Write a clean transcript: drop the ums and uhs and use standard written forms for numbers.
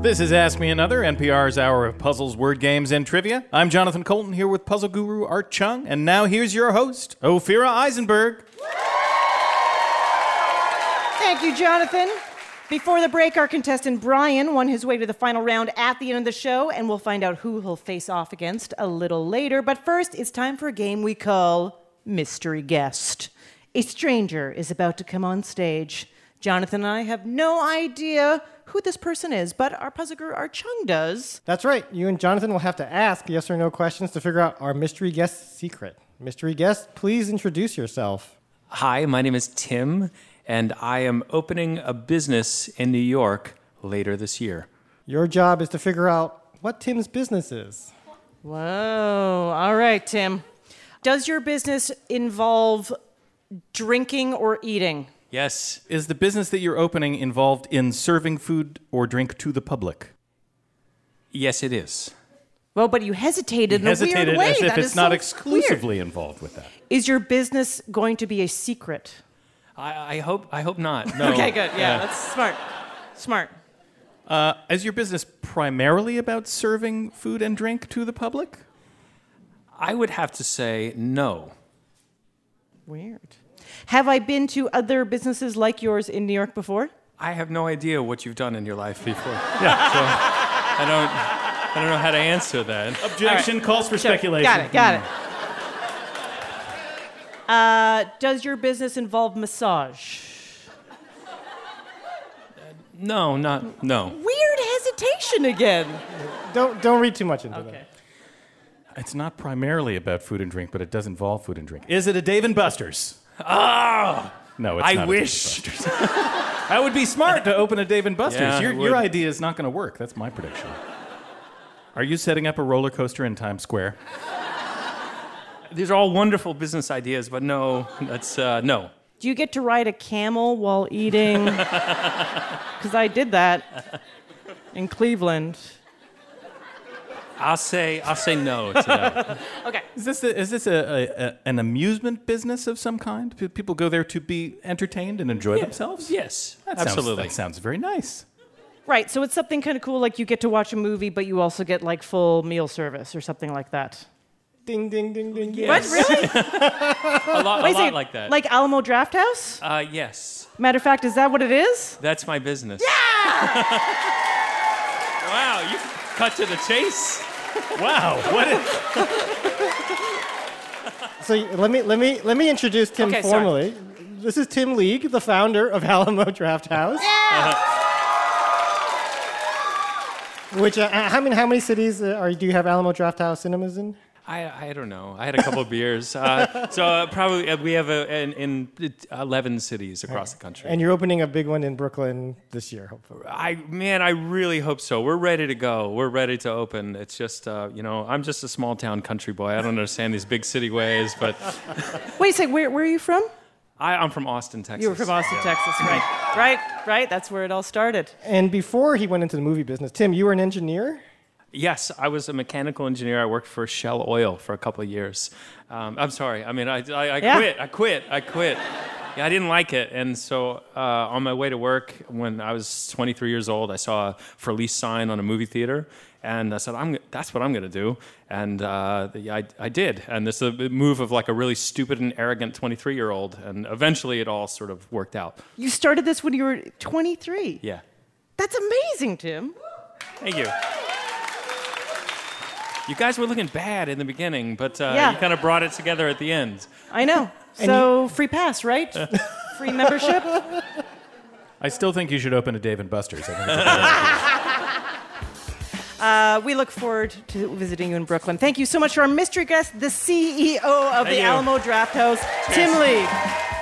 This is Ask Me Another, NPR's hour of puzzles, word games, and trivia. I'm Jonathan Colton here with puzzle guru Art Chung, and now here's your host, Ophira Eisenberg. Thank you, Jonathan. Before the break, our contestant Brian won his way to the final round at the end of the show, and we'll find out who he'll face off against a little later. But first, it's time for a game we call Mystery Guest. A stranger is about to come on stage. Jonathan and I have no idea who this person is, but our puzzle guru, Art Chung, does. That's right. You and Jonathan will have to ask yes or no questions to figure out our mystery guest secret. Mystery guest, please introduce yourself. Hi, my name is Tim, and I am opening a business in New York later this year. Your job is to figure out what Tim's business is. Whoa. All right, Tim. Does your business involve drinking or eating? Yes. Is the business that you're opening involved in serving food or drink to the public? Yes, it is. Well, but you hesitated in a weird way. As if That it's is not so exclusively weird. involved with that. Is your business going to be a secret? I hope not. No. Okay, good. Yeah, that's smart. Smart. Is your business primarily about serving food and drink to the public? I would have to say no. Weird. Have I been to other businesses like yours in New York before? I have no idea what you've done in your life before. Yeah. So I don't know how to answer that. Objection calls for speculation. Got it. Does your business involve massage? No. Weird hesitation again. Don't read too much into that. It's not primarily about food and drink, but it does involve food and drink. Is it a Dave & Buster's? Ah! No, it's I not wish. a Dave & Buster's. That would be smart to open a Dave & Buster's. Yeah, Your idea is not going to work. That's my prediction. Are you setting up a roller coaster in Times Square? These are all wonderful business ideas, but no, that's no. Do you get to ride a camel while eating? Because I did that in Cleveland. I'll say no to that. Okay. Is this an amusement business of some kind? Do people go there to be entertained and enjoy themselves? Yes, Absolutely. That sounds very nice. Right, so it's something kind of cool, like you get to watch a movie, but you also get like full meal service or something like that. Ding, ding, ding, ding. Yes. What, really? a lot like that. Like Alamo Draft House? Yes. Matter of fact, is that what it is? That's my business. Yeah! Wow, you cut to the chase. Wow, So let me introduce Tim Okay, formally. This is Tim League, the founder of Alamo Draft House. Which how many cities do you have Alamo Draft House cinemas in? I don't know. I had a couple of beers. So probably we have in 11 cities across the country. And you're opening a big one in Brooklyn this year, hopefully. I really hope so. We're ready to go. We're ready to open. It's just, I'm just a small town country boy. I don't understand these big city ways, but... Wait a second, where are you from? I'm from Austin, Texas. You were from Austin, Texas, right. That's where it all started. And before he went into the movie business, Tim, you were an engineer? Yes, I was a mechanical engineer. I worked for Shell Oil for a couple of years. I'm sorry. I mean, I quit. Yeah, I didn't like it. And so on my way to work, when I was 23 years old, I saw a for lease sign on a movie theater. And I said, that's what I'm going to do. And I did. And this is a move of like a really stupid and arrogant 23-year-old. And eventually it all sort of worked out. You started this when you were 23? Yeah. That's amazing, Tim. Thank you. You guys were looking bad in the beginning, but you kind of brought it together at the end. I know. So free pass, right? Free membership? I still think you should open a Dave & Buster's. I think it's a great idea. We look forward to visiting you in Brooklyn. Thank you so much to our mystery guest, the CEO of the you. Alamo Draft House, Tim Lee.